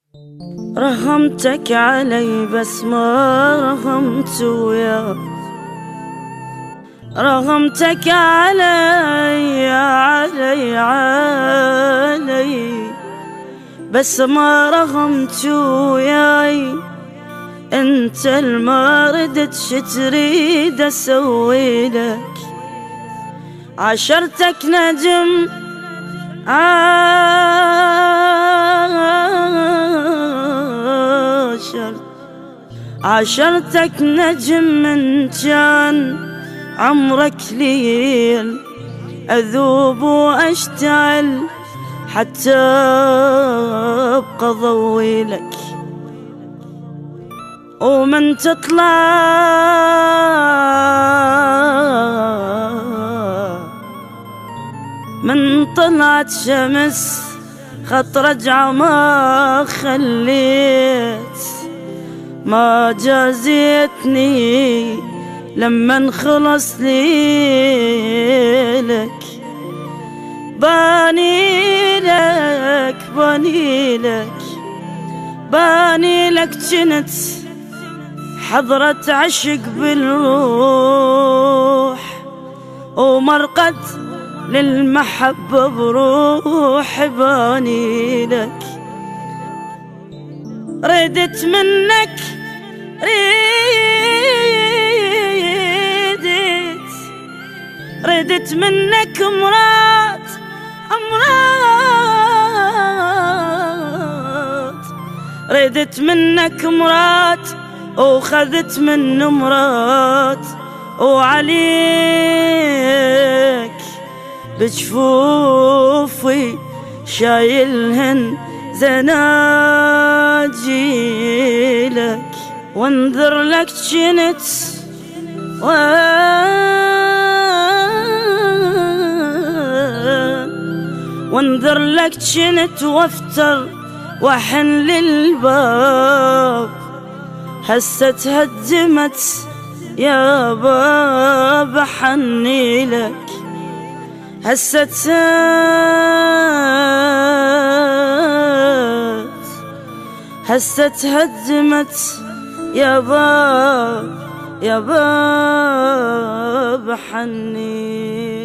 رغمتك علي بس ما رغمت وياك، رغمتك علي بس ما رغمت وياي. انت الما ردت شتريد اسوي لك، عشرتك نجم عشرتك نجم من كان عمرك ليل، أذوب وأشتعل حتى أبقى ضوي لك. ومن تطلع من طلعت شمس خط رجعة ما خليت، ما جازيتني لما خلص ليلك. باني لك جنت حضرة عشق بالروح، ومرقت للمحبة بروح. باني لك ردت منك، ردت منك مرات ردت منك مرات، وخذت من مرات. وعليك بجفوفي شايلهن زناجيلك، وانذر لك جنت وانذر لك جنت وافتر وحن للباب. هسه تهدمت يا باب حني لك، هسه تهدمت يا باب حني.